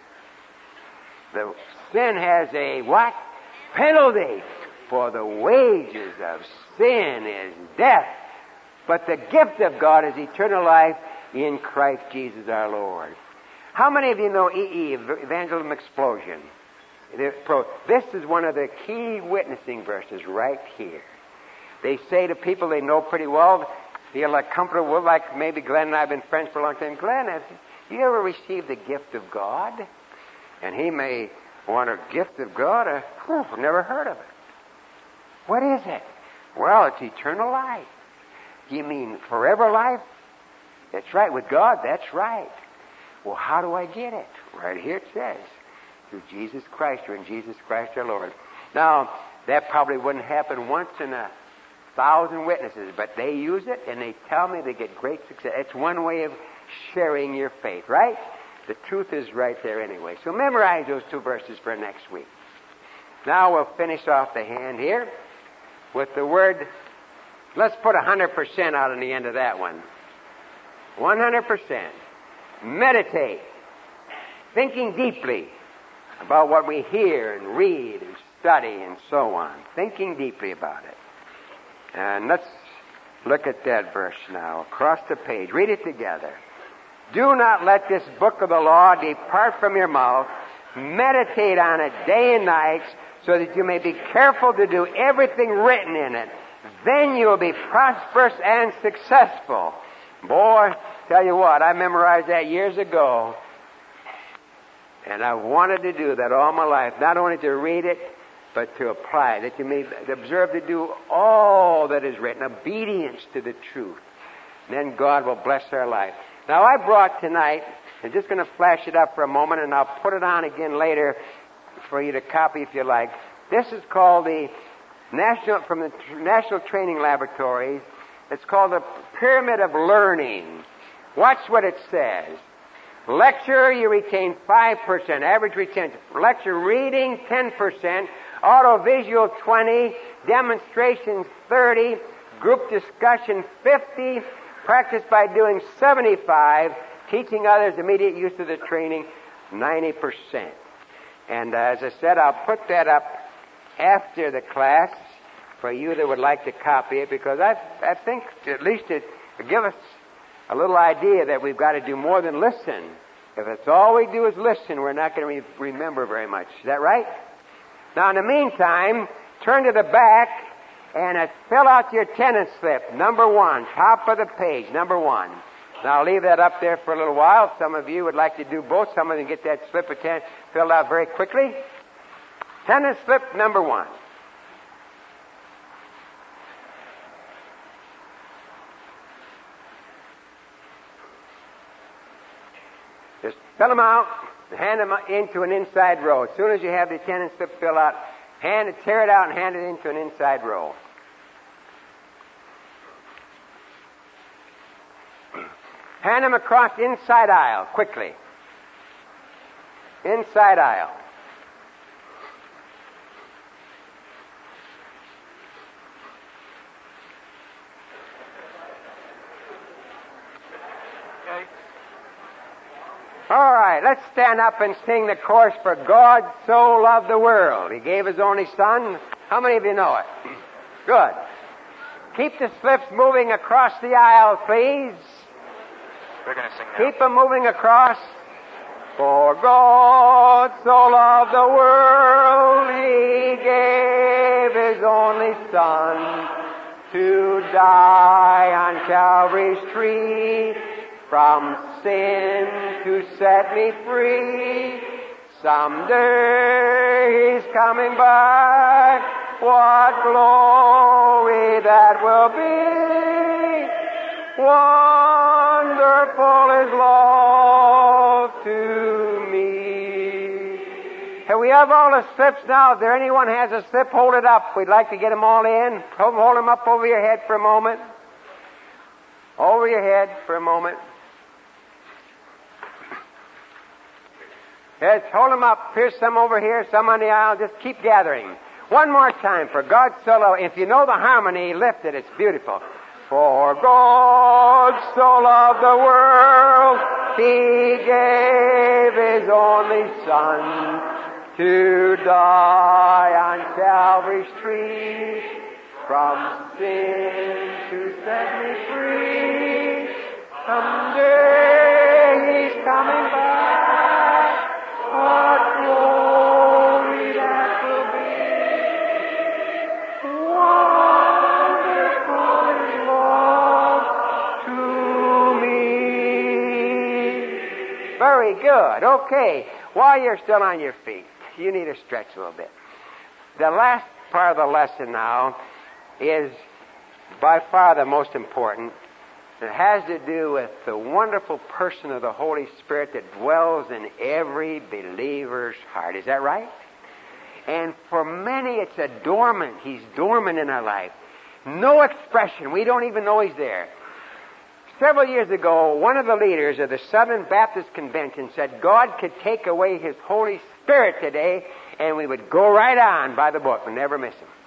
B: The sin has a what? Penalty. For the wages of sin is death, but the gift of God is eternal life in Christ Jesus our Lord. How many of you know EE, Evangelism Explosion? This is one of the key witnessing verses right here. They say to people they know pretty well, feel like comfortable, like maybe Glenn and I have been friends for a long time. Glenn, have you ever received the gift of God? And he may want a gift of God. I've never heard of it. What is it? Well, it's eternal life. You mean forever life? That's right. With God, that's right. Well, how do I get it? Right here it says, through Jesus Christ, or in Jesus Christ our Lord. Now, that probably wouldn't happen once in 1,000 witnesses, but they use it, and they tell me they get great success. It's one way of sharing your faith, right? The truth is right there anyway. So memorize those two verses for next week. Now we'll finish off the hand here with the word, let's put 100% out on the end of that one. 100%. Meditate. Thinking deeply about what we hear and read and study and so on. Thinking deeply about it. And let's Look at that verse now, across the page. Read it together. Do not let this book of the law depart from your mouth. Meditate on it day and night, so that you may be careful to do everything written in it. Then you will be prosperous and successful. Boy, tell you what, I memorized that years ago. And I wanted to do that all my life. Not only to read it, but to apply it. That you may observe to do all that is written. Obedience to the truth. And then God will bless our life. Now I brought tonight, I'm just going to flash it up for a moment, and I'll put it on again later for you to copy if you like. This is called from the National Training Laboratories. It's called the Pyramid of Learning. Watch what it says. Lecture, you retain 5%, average retention. Lecture reading, 10%. Audiovisual, 20. Demonstrations, 30. Group discussion, 50. Practice by doing, 75. Teaching others immediate use of the training, 90%. And as I said, I'll put that up after the class for you that would like to copy it, because I think at least it will give us a little idea that we've got to do more than listen. If it's all we do is listen, we're not going to remember very much. Is that right? Now, in the meantime, turn to the back and fill out your attendance slip. Number 1, top of the page, number 1. Now, I'll leave that up there for a little while. Some of you would like to do both. Some of you get that slip filled out very quickly. Attendance slip number 1. Just fill them out and hand them into an inside row. As soon as you have the attendance slip filled out, tear it out and hand it into an inside row. Hand them across the inside aisle, quickly. Inside aisle. All right, let's stand up and sing the chorus, For God So Loved the World. He gave His only Son. How many of you know it? Good. Keep the slips moving across the aisle, please.
C: We're going to sing now.
B: Keep them moving across. For God so loved the world, He gave His only Son to die on Calvary's tree, from sin to set me free. Someday He's coming back. What glory that will be! Wonderful His love to me. Have we have all the slips now? If there anyone has a slip, hold it up. We'd like to get them all in. Hold them up over your head for a moment. Over your head for a moment. Yes, hold them up. Here's some over here, some on the aisle. Just keep gathering. One more time. For God so loved. If you know the harmony, lift it. It's beautiful. For God so loved the world, He gave His only Son to die on Calvary's tree, from sin to set me free. Someday He's coming back. What glory that will be! Wonderful His love to me. Very good. Okay. While you're still on your feet, you need to stretch a little bit. The last part of the lesson now is by far the most important. It has to do with the wonderful person of the Holy Spirit that dwells in every believer's heart. Is that right? And for many, it's a dormant. He's dormant in our life. No expression. We don't even know He's there. Several years ago, one of the leaders of the Southern Baptist Convention said God could take away His Holy Spirit today, and we would go right on by the book and never miss Him.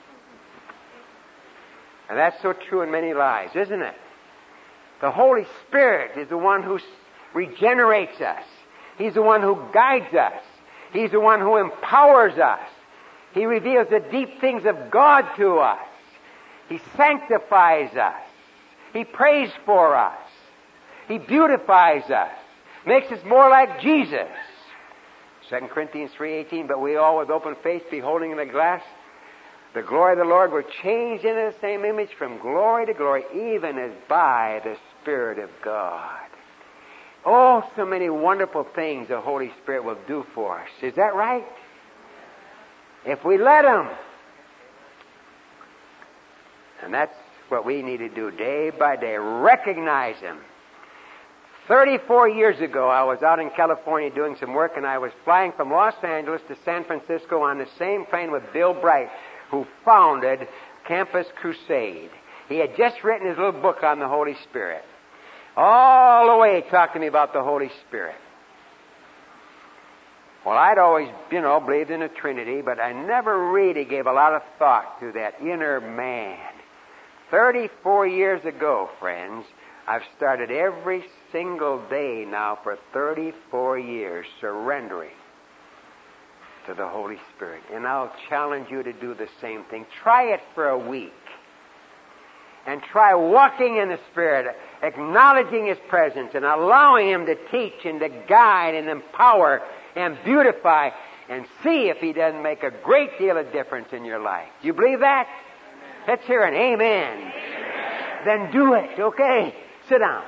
B: And that's so true in many lives, isn't it? The Holy Spirit is the one who regenerates us. He's the one who guides us. He's the one who empowers us. He reveals the deep things of God to us. He sanctifies us. He prays for us. He beautifies us. Makes us more like Jesus. 2 Corinthians 3:18, but we all with open face beholding in the glass the glory of the Lord were changed into the same image from glory to glory, even as by the Spirit of God. Oh, so many wonderful things the Holy Spirit will do for us. Is that right? If we let Him. And that's what we need to do day by day. Recognize Him. 34 years ago, I was out in California doing some work, and I was flying from Los Angeles to San Francisco on the same plane with Bill Bright, who founded Campus Crusade. He had just written his little book on the Holy Spirit. All the way talking to me about the Holy Spirit. Well, I'd always, believed in the Trinity, but I never really gave a lot of thought to that inner man. 34 years ago, friends, I've started every single day now for 34 years surrendering to the Holy Spirit. And I'll challenge you to do the same thing. Try it for a week. And try walking in the Spirit, acknowledging His presence and allowing Him to teach and to guide and empower and beautify, and see if He doesn't make a great deal of difference in your life. Do you believe that? Let's hear an amen. Amen. Then do it, okay? Sit down.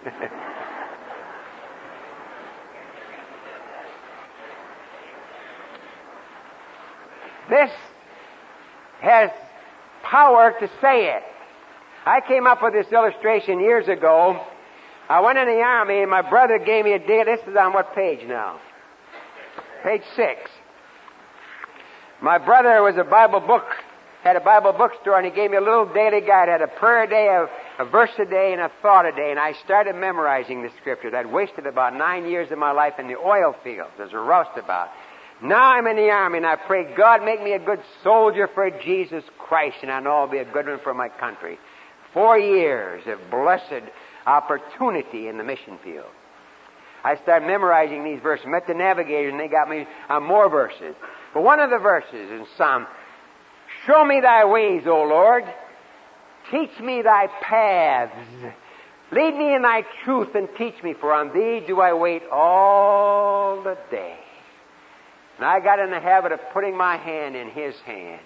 B: This has power to say it. I came up with this illustration years ago. I went in the Army, and my brother gave me a deal. This is on what page now? Page 6. My brother was had a Bible bookstore, and he gave me a little daily guide. Had a prayer a day, a verse a day, and a thought a day. And I started memorizing the Scriptures. I'd wasted about 9 years of my life in the oil fields as a roustabout. Now I'm in the Army, and I pray, God, make me a good soldier for Jesus Christ, and I know I'll be a good one for my country. 4 years of blessed opportunity in the mission field. I started memorizing these verses. Met the navigators, and they got me on more verses. But one of the verses in Psalm, show me thy ways, O Lord. Teach me thy paths. Lead me in thy truth and teach me, for on thee do I wait all the day. And I got in the habit of putting my hand in His hand.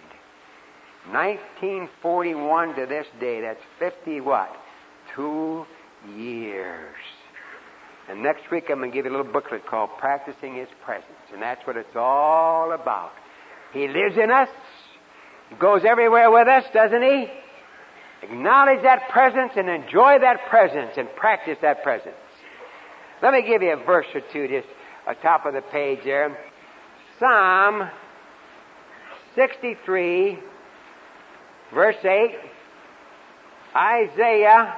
B: 1941 to this day, that's 2 years. And next week I'm going to give you a little booklet called Practicing His Presence. And that's what it's all about. He lives in us. He goes everywhere with us, doesn't He? Acknowledge that presence and enjoy that presence and practice that presence. Let me give you a verse or two just atop of the page there. Psalm 63, verse 8, Isaiah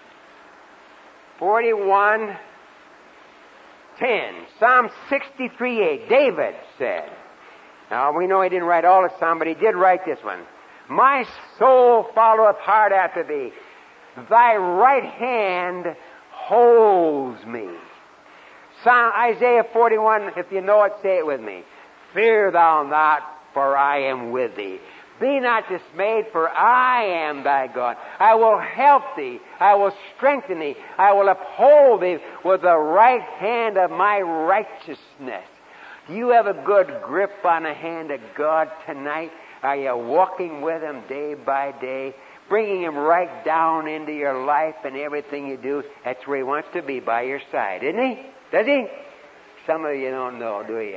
B: 41, 10. Psalm 63, 8. David said, now we know he didn't write all the Psalm, but he did write this one. My soul followeth hard after thee. Thy right hand holds me. Isaiah 41, if you know it, say it with me. Fear thou not, for I am with thee. Be not dismayed, for I am thy God. I will help thee. I will strengthen thee. I will uphold thee with the right hand of my righteousness. Do you have a good grip on the hand of God tonight? Are you walking with Him day by day, bringing Him right down into your life and everything you do? That's where He wants to be, by your side, isn't He? Does He? Some of you don't know, do you?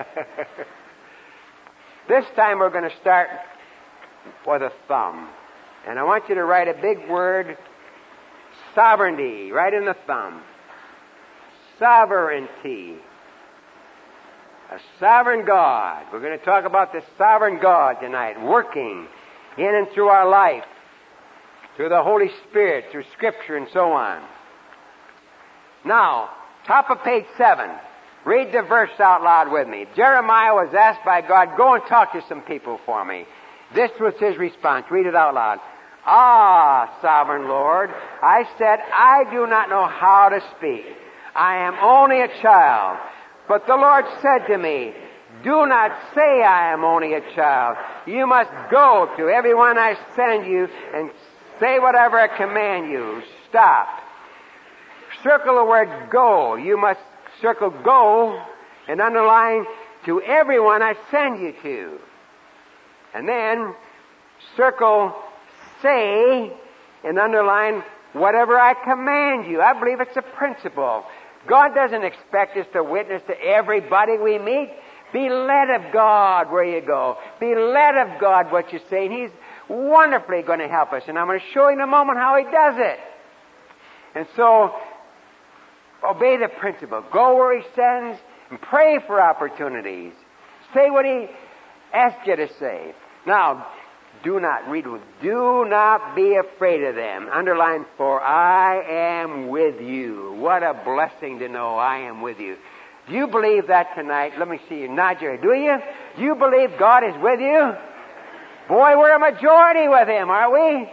B: This time we're going to start with a thumb. And I want you to write a big word, sovereignty, right in the thumb. Sovereignty. A sovereign God. We're going to talk about the sovereign God tonight, working in and through our life, through the Holy Spirit, through Scripture, and so on. Now, top of page 7. Read the verse out loud with me. Jeremiah was asked by God, go and talk to some people for me. This was his response. Read it out loud. Ah, sovereign Lord, I said, I do not know how to speak. I am only a child. But the Lord said to me, do not say I am only a child. You must go to everyone I send you and Say whatever I command you. Stop. Circle the word go. You must circle go and underline to everyone I send you to. And then circle say and underline whatever I command you. I believe it's a principle. God doesn't expect us to witness to everybody we meet. Be led of God where you go. Be led of God what you say. And He's wonderfully going to help us. And I'm going to show you in a moment how He does it. And so, obey the principle. Go where He sends and pray for opportunities. Say what He asks you to say. Now, do not be afraid of them. Underline, for I am with you. What a blessing to know I am with you. Do you believe that tonight? Let me see you nod your head. Do you? Do you believe God is with you? Boy, we're a majority with Him, aren't we?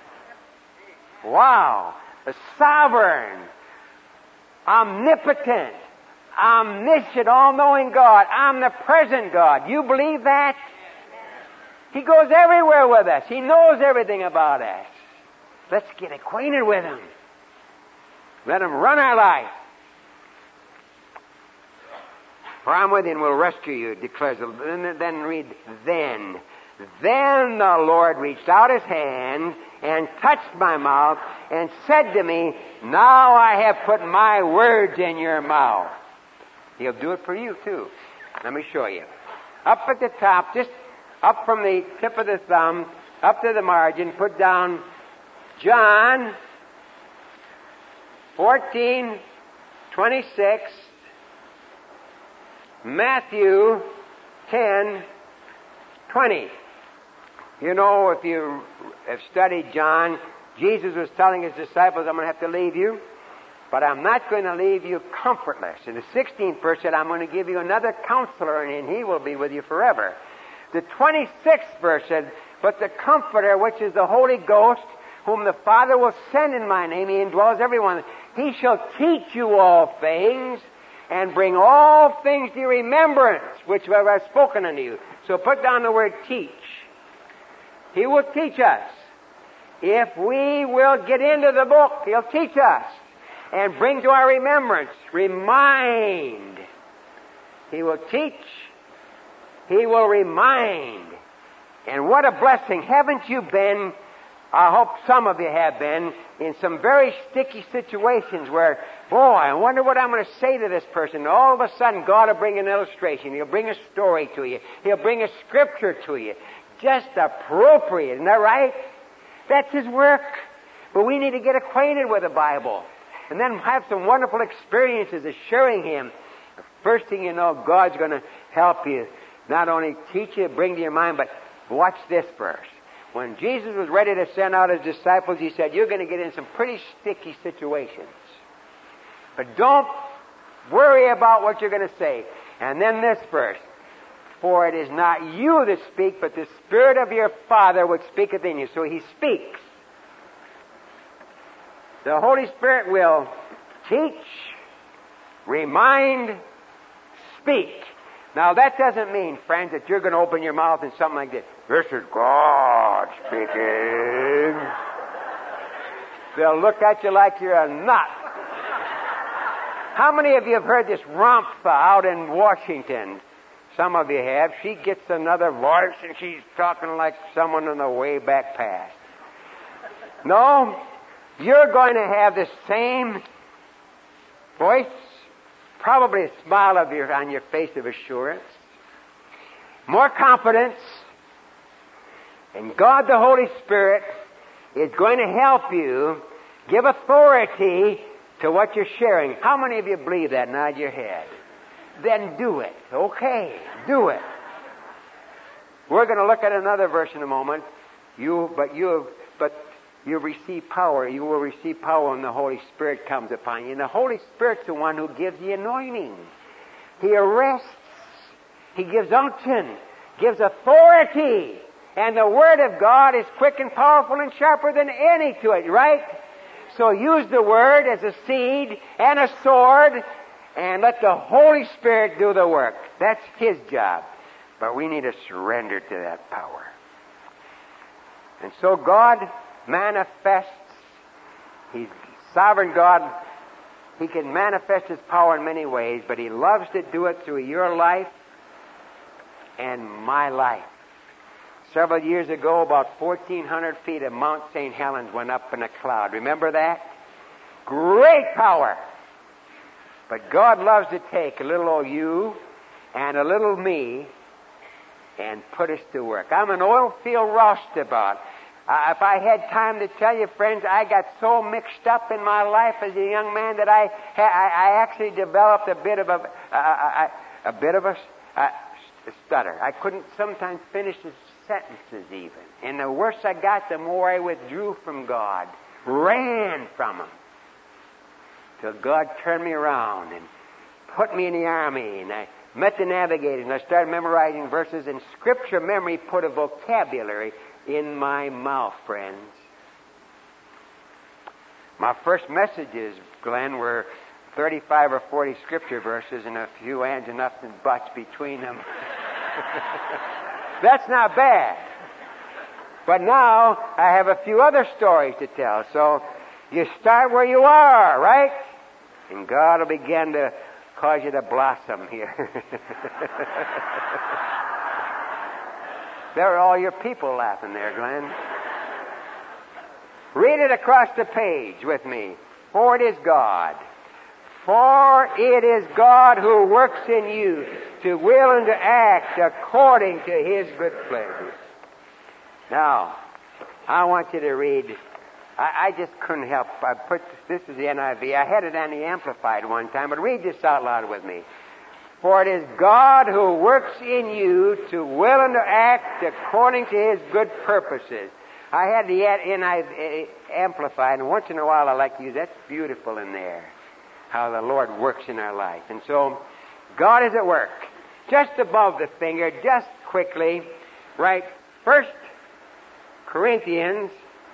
B: Wow. The sovereign, omnipotent, omniscient, all-knowing God, omnipresent God. You believe that? He goes everywhere with us. He knows everything about us. Let's get acquainted with Him. Let Him run our life. For I'm with you and will rescue you, declares the Lord. Then read, then. Then the Lord reached out His hand and touched my mouth and said to me, now I have put my words in your mouth. He'll do it for you too. Let me show you. Up at the top, just up from the tip of the thumb, up to the margin, put down John 14:26, Matthew 10:20. You know, if you have studied John, Jesus was telling His disciples, I'm going to have to leave you, but I'm not going to leave you comfortless. In the 16th verse said, I'm going to give you another counselor, and He will be with you forever. The 26th verse said, but the Comforter, which is the Holy Ghost, whom the Father will send in my name, He indwells everyone. He shall teach you all things, and bring all things to your remembrance, which I have spoken unto you. So put down the word teach. He will teach us. If we will get into the book, He'll teach us and bring to our remembrance. Remind. He will teach. He will remind. And what a blessing. Haven't you been, I hope some of you have been, in some very sticky situations where, boy, I wonder what I'm going to say to this person. All of a sudden, God will bring an illustration. He'll bring a story to you. He'll bring a scripture to you. Just appropriate. Isn't that right? That's His work. But we need to get acquainted with the Bible. And then have some wonderful experiences of sharing Him. The first thing you know, God's going to help you. Not only teach you, bring to your mind, but watch this verse. When Jesus was ready to send out His disciples, He said, you're going to get in some pretty sticky situations. But don't worry about what you're going to say. And then this verse. For it is not you that speak, but the Spirit of your Father which speaketh in you. So He speaks. The Holy Spirit will teach, remind, speak. Now that doesn't mean, friends, that you're going to open your mouth and something like this. This is God speaking. They'll look at you like you're a nut. How many of you have heard this Rumph out in Washington? Some of you have. She gets another voice and she's talking like someone in the way back past. No, you're going to have the same voice, probably a smile on your face of assurance, more confidence, and God the Holy Spirit is going to help you give authority to what you're sharing. How many of you believe that? Nod your head. Then do it. Okay, do it. We're going to look at another verse in a moment. You receive power. You will receive power when the Holy Spirit comes upon you. And the Holy Spirit's the one who gives the anointing. He arrests. He gives unction. Gives authority. And the Word of God is quick and powerful and sharper than any two-edged, right? So use the Word as a seed and a sword, and let the Holy Spirit do the work. That's His job. But we need to surrender to that power. And so God manifests. He's sovereign God. He can manifest His power in many ways, but He loves to do it through your life and my life. Several years ago, about 1,400 feet of Mount St. Helens went up in a cloud. Remember that? Great power. But God loves to take a little old you and a little me and put us to work. I'm an oil field roustabout. If I had time to tell you, friends, I got so mixed up in my life as a young man that I actually developed a bit of a stutter. I couldn't sometimes finish the sentences even. And the worse I got, the more I withdrew from God, ran from Him, till God turned me around and put me in the army, and I met the navigators, and I started memorizing verses, and Scripture memory put a vocabulary in my mouth, friends. My first messages, Glenn, were 35 or 40 Scripture verses and a few ands and ups and buts between them. That's not bad. But now I have a few other stories to tell. So you start where you are, right? And God will begin to cause you to blossom here. There are all your people laughing there, Glenn. Read it across the page with me. For it is God. For it is God who works in you to will and to act according to His good pleasure. Now, I want you to read. I just couldn't help. This is the NIV. I had it on the Amplified one time, but read this out loud with me. For it is God who works in you to will and to act according to His good purposes. I had the NIV Amplified, and once in a while I like to use that's beautiful in there, how the Lord works in our life. And so, God is at work. Just above the finger, just quickly, right? 1 Corinthians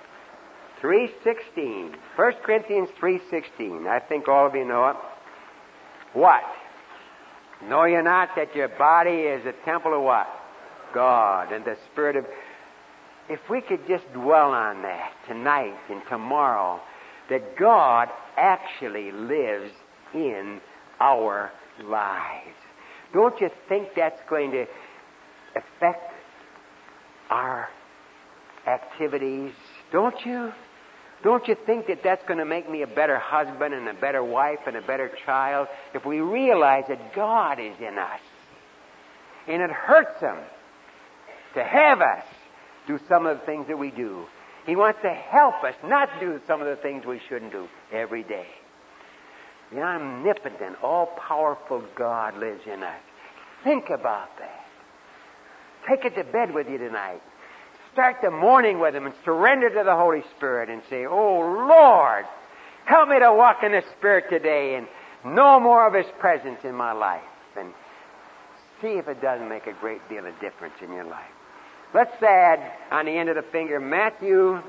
B: 3:16. 1 Corinthians 3:16. I think all of you know it. What? Know you not that your body is a temple of what? God, and the Spirit of... If we could just dwell on that tonight and tomorrow, that God actually lives in our lives. Don't you think that's going to affect our activities? Don't you? Don't you think that that's going to make me a better husband and a better wife and a better child if we realize that God is in us? And it hurts Him to have us do some of the things that we do. He wants to help us not do some of the things we shouldn't do every day. The omnipotent, all-powerful God lives in us. Think about that. Take it to bed with you tonight. Start the morning with Him and surrender to the Holy Spirit and say, "Oh, Lord, help me to walk in the Spirit today and know more of His presence in my life." And see if it doesn't make a great deal of difference in your life. Let's add on the end of the finger Matthew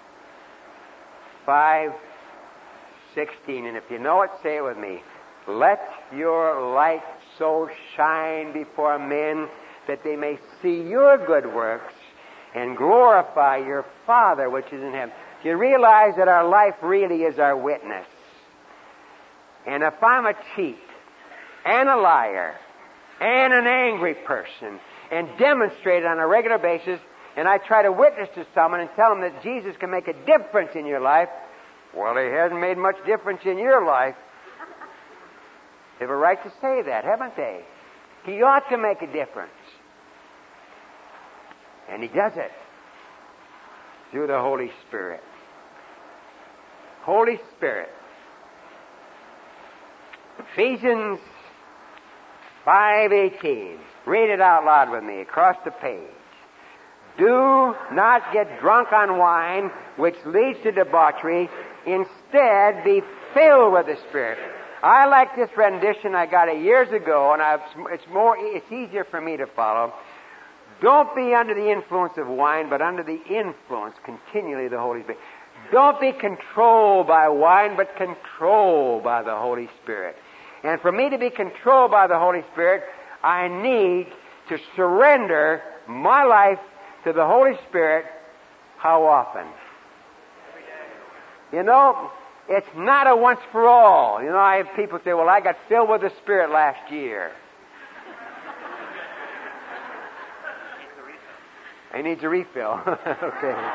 B: 5:16. And if you know it, say it with me. Let your light so shine before men that they may see your good works and glorify your Father which is in heaven. You realize that our life really is our witness. And if I'm a cheat and a liar and an angry person and demonstrate it on a regular basis, and I try to witness to someone and tell them that Jesus can make a difference in your life, well, He hasn't made much difference in your life. They have a right to say that, haven't they? He ought to make a difference. And He does it through the Holy Spirit. Holy Spirit. Ephesians 5:18. Read it out loud with me across the page. Do not get drunk on wine, which leads to debauchery. Instead, be filled with the Spirit. I like this rendition. I got it years ago, and it's easier for me to follow. Don't be under the influence of wine, but under the influence continually of the Holy Spirit. Don't be controlled by wine, but controlled by the Holy Spirit. And for me to be controlled by the Holy Spirit, I need to surrender my life to the Holy Spirit. How often? You know, it's not a once for all. You know, I have people say, well, I got filled with the Spirit last year. He needs a refill. Okay.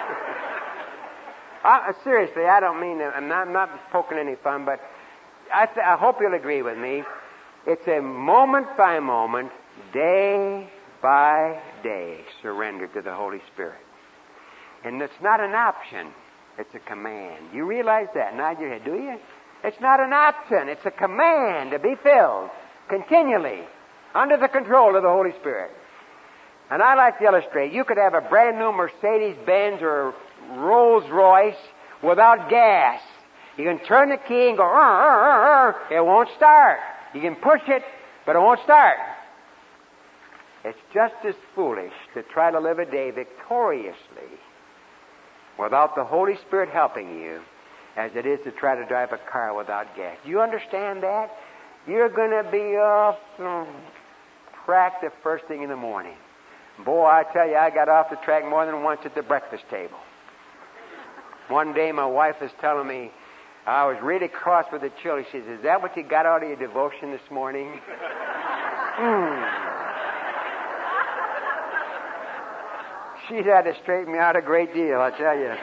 B: Seriously, I don't mean that. I'm not poking any fun, but I hope you'll agree with me. It's a moment by moment, day by day surrender to the Holy Spirit. And it's not an option. It's a command. You realize that? Nod your head, do you? It's not an option. It's a command to be filled continually under the control of the Holy Spirit. And I like to illustrate. You could have a brand new Mercedes-Benz or Rolls-Royce without gas. You can turn the key and go, it won't start. You can push it, but it won't start. It's just as foolish to try to live a day victoriously without the Holy Spirit helping you as it is to try to drive a car without gas. Do you understand that? You're going to be off track the first thing in the morning. Boy, I tell you, I got off the track more than once at the breakfast table. One day my wife was telling me, I was really cross with the children. She says, is that what you got out of your devotion this morning? She's had to straighten me out a great deal, I tell you.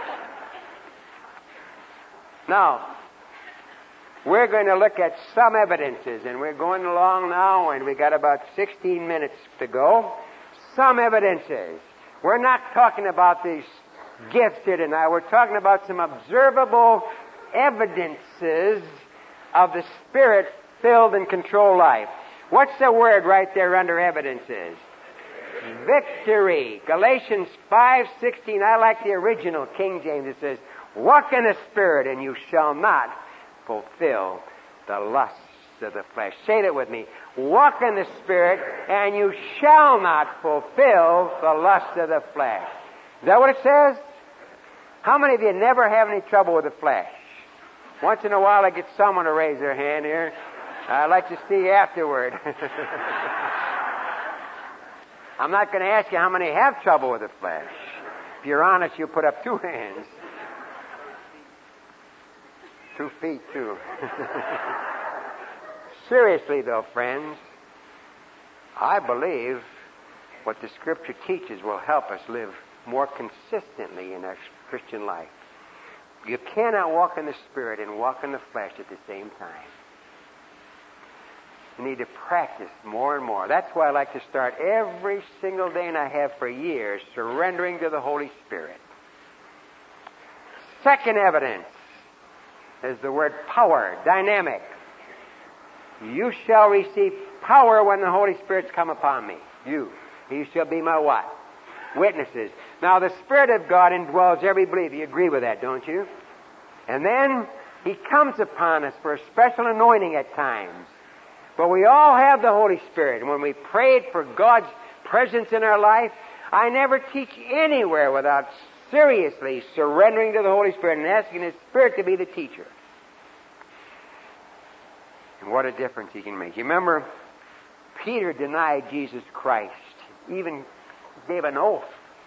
B: Now, we're going to look at some evidences, and we're going along now, and we got about 16 minutes to go. Some evidences. We're not talking about these gifts here tonight. We're talking about some observable evidences of the Spirit-filled and controlled life. What's the word right there under evidences? Victory. Galatians 5:16. I like the original King James. It says, walk in the Spirit and you shall not fulfill the lusts of the flesh. Say that with me. Walk in the Spirit and you shall not fulfill the lust of the flesh. Is that what it says? How many of you never have any trouble with the flesh? Once in a while I get someone to raise their hand here. I'd like to see you afterward. I'm not going to ask you how many have trouble with the flesh. If you're honest, you'll put up 2 hands. 2 feet, too. Seriously, though, friends, I believe what the Scripture teaches will help us live more consistently in our Christian life. You cannot walk in the Spirit and walk in the flesh at the same time. You need to practice more and more. That's why I like to start every single day, and I have for years, surrendering to the Holy Spirit. Second evidence is the word power, dynamic. You shall receive power when the Holy Spirit's come upon me. You shall be my what? Witnesses. Now, the Spirit of God indwells every believer. You agree with that, don't you? And then He comes upon us for a special anointing at times. But we all have the Holy Spirit. And when we prayed for God's presence in our life, I never teach anywhere without seriously surrendering to the Holy Spirit and asking His Spirit to be the teacher. And what a difference He can make. You remember, Peter denied Jesus Christ, even gave an oath.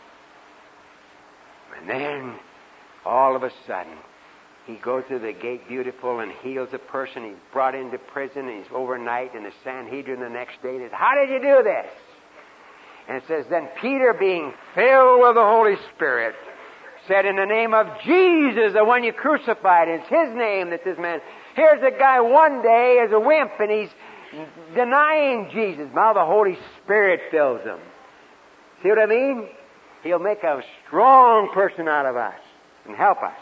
B: And then, all of a sudden, he goes to the gate beautiful and heals a person. He's brought into prison and he's overnight in the Sanhedrin the next day. He says, how did you do this? And it says, then Peter, being filled with the Holy Spirit, said, in the name of Jesus, the one you crucified, it's His name that this man... Here's a guy one day as a wimp and he's denying Jesus. Now the Holy Spirit fills him. See what I mean? He'll make a strong person out of us and help us.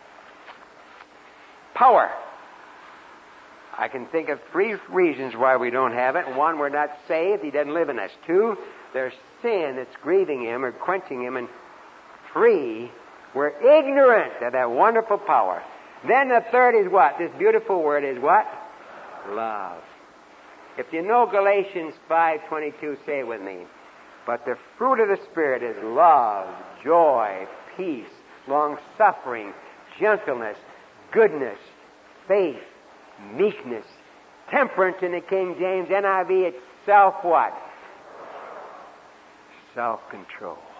B: Power. I can think of 3 reasons why we don't have it. 1, we're not saved. He doesn't live in us. 2, there's sin that's grieving Him or quenching Him. And 3, we're ignorant of that wonderful power. Then the third is what? This beautiful word is what? Love. If you know Galatians 5:22, say it with me. But the fruit of the Spirit is love, joy, peace, long-suffering, gentleness, goodness, faith, meekness, temperance in the King James, NIV, it's self what? Self-control.